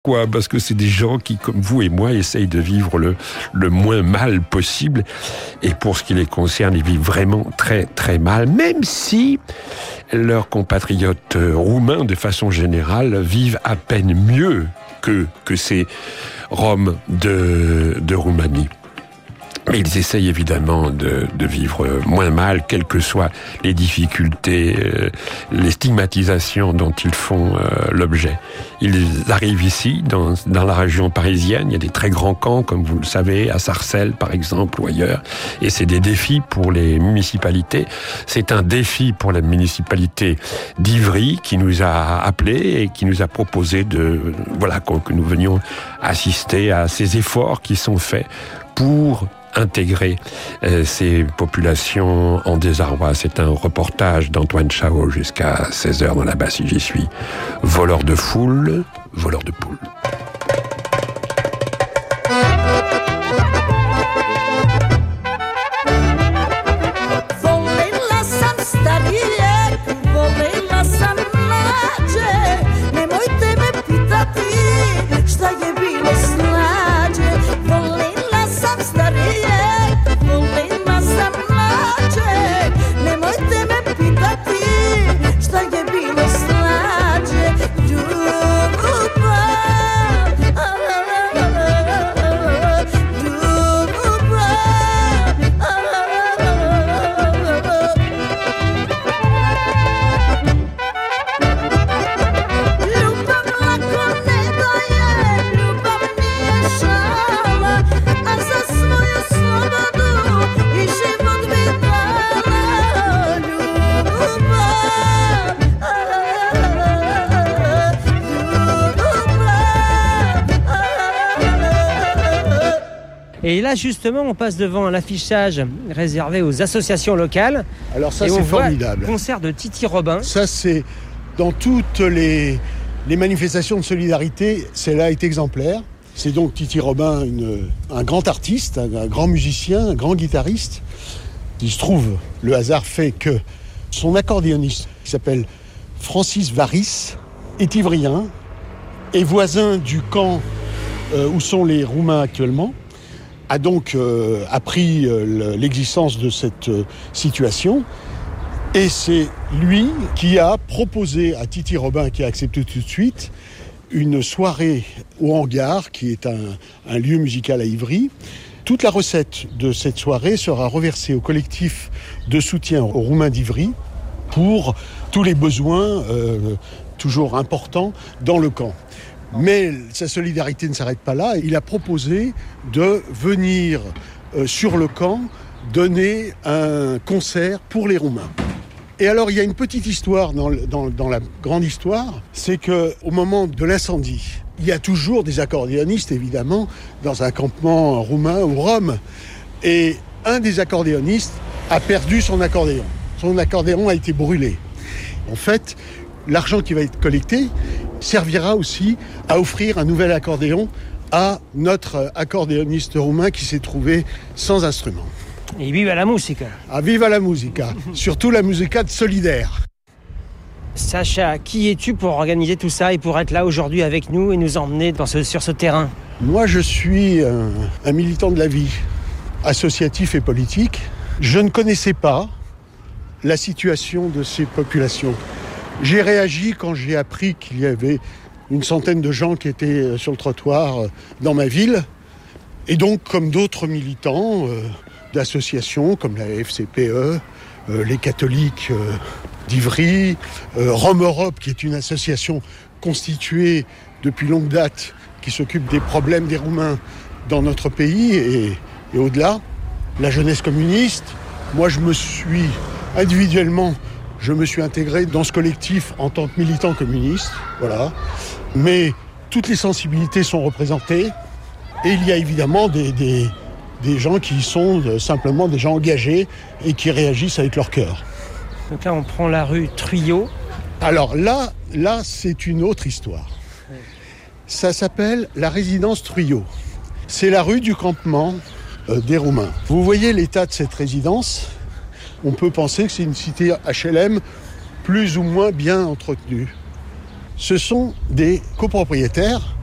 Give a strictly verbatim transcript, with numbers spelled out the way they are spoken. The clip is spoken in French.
Quoi, parce que c'est des gens qui, comme vous et moi, essayent de vivre le, le moins mal possible. Et pour ce qui les concerne, ils vivent vraiment très, très mal, même si leurs compatriotes roumains, de façon générale, vivent à peine mieux que, que ces Roms de, de Roumanie. Mais ils essayent évidemment de, de vivre moins mal, quelles que soient les difficultés, euh, les stigmatisations dont ils font euh, l'objet. Ils arrivent ici, dans, dans la région parisienne, il y a des très grands camps, comme vous le savez, à Sarcelles par exemple, ou ailleurs, et c'est des défis pour les municipalités. C'est un défi pour la municipalité d'Ivry qui nous a appelés et qui nous a proposé de, voilà, que nous venions assister à ces efforts qui sont faits pour intégrer euh, ces populations en désarroi. C'est un reportage d'Antoine Chao jusqu'à seize heures dans la Basse, j'y suis. Voleur de foule, voleur de poule. Et là, justement, on passe devant un affichage réservé aux associations locales. Alors ça, et c'est on formidable. Voit concert de Titi Robin. Ça, c'est dans toutes les, les manifestations de solidarité, celle-là est exemplaire. C'est donc Titi Robin, une, un grand artiste, un, un grand musicien, un grand guitariste. Il se trouve, le hasard fait que son accordéoniste, qui s'appelle Francis Varis, est ivrien, est voisin du camp euh, où sont les Roumains actuellement, a donc euh, appris euh, l'existence de cette euh, situation. Et c'est lui qui a proposé à Titi Robin, qui a accepté tout de suite, une soirée au Hangar, qui est un, un lieu musical à Ivry. Toute la recette de cette soirée sera reversée au collectif de soutien aux Roumains d'Ivry pour tous les besoins euh, toujours importants dans le camp. Mais sa solidarité ne s'arrête pas là. Il a proposé de venir euh, sur le camp donner un concert pour les Roumains. Et alors, il y a une petite histoire dans, dans, dans la grande histoire, c'est qu'au moment de l'incendie, il y a toujours des accordéonistes, évidemment, dans un campement roumain ou rome. Et un des accordéonistes a perdu son accordéon. Son accordéon a été brûlé. En fait, l'argent qui va être collecté servira aussi à offrir un nouvel accordéon à notre accordéoniste roumain qui s'est trouvé sans instrument. Et viva la musica. Ah, viva la musica. Surtout la musica de solidaire. Sacha, qui es-tu pour organiser tout ça et pour être là aujourd'hui avec nous et nous emmener dans ce, sur ce terrain ? Moi, je suis un, un militant de la vie, associatif et politique. Je ne connaissais pas la situation de ces populations. J'ai réagi quand j'ai appris qu'il y avait une centaine de gens qui étaient sur le trottoir dans ma ville. Et donc, comme d'autres militants euh, d'associations, comme la F C P E, euh, les catholiques euh, d'Ivry, euh, Rome Europe, qui est une association constituée depuis longue date, qui s'occupe des problèmes des Roumains dans notre pays et, et au-delà, la jeunesse communiste. Moi, je me suis individuellement... Je me suis intégré dans ce collectif en tant que militant communiste, voilà. Mais toutes les sensibilités sont représentées et il y a évidemment des, des, des gens qui sont simplement des gens engagés et qui réagissent avec leur cœur. Donc là, on prend la rue Truyot. Alors là, là, c'est une autre histoire. Ouais. Ça s'appelle la résidence Truyot. C'est la rue du campement euh, des Roumains. Vous voyez l'état de cette résidence ? On peut penser que c'est une cité H L M plus ou moins bien entretenue. Ce sont des copropriétaires